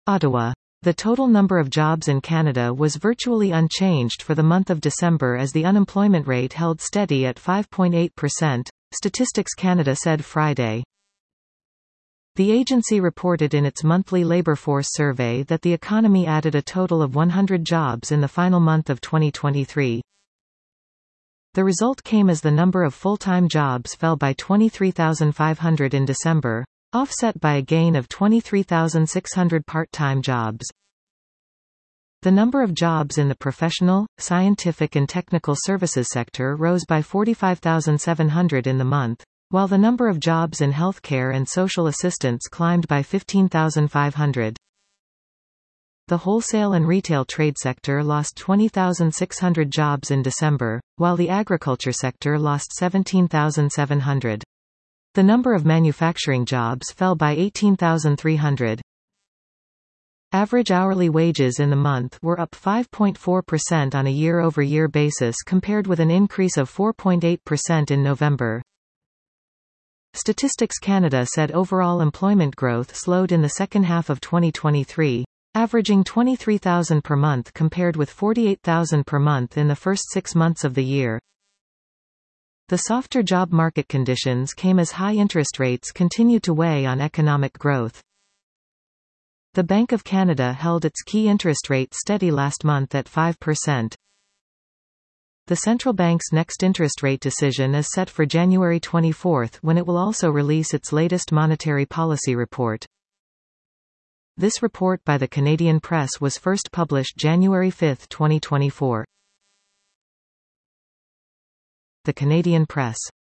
Ottawa. The total number of jobs in Canada was virtually unchanged for the month of December as the unemployment rate held steady at 5.8%, Statistics Canada said Friday. The agency reported in its monthly labour force survey that the economy added a total of 100 jobs in the final month of 2023. The result came as the number of full-time jobs fell by 23,500 in December, offset by a gain of 23,600 part-time jobs. The number of jobs in the professional, scientific and technical services sector rose by 45,700 in the month, while the number of jobs in healthcare and social assistance climbed by 15,500. The wholesale and retail trade sector lost 20,600 jobs in December, while the agriculture sector lost 17,700. The number of manufacturing jobs fell by 18,300. Average hourly wages in the month were up 5.4% on a year-over-year basis compared with an increase of 4.8% in November. Statistics Canada said overall employment growth slowed in the second half of 2023, averaging 23,000 per month compared with 48,000 per month in the first 6 months of the year. The softer job market conditions came as high interest rates continued to weigh on economic growth. The Bank of Canada held its key interest rate steady last month at 5%. The central bank's next interest rate decision is set for January 24, when it will also release its latest monetary policy report. This report by the Canadian Press was first published January 5, 2024. The Canadian Press.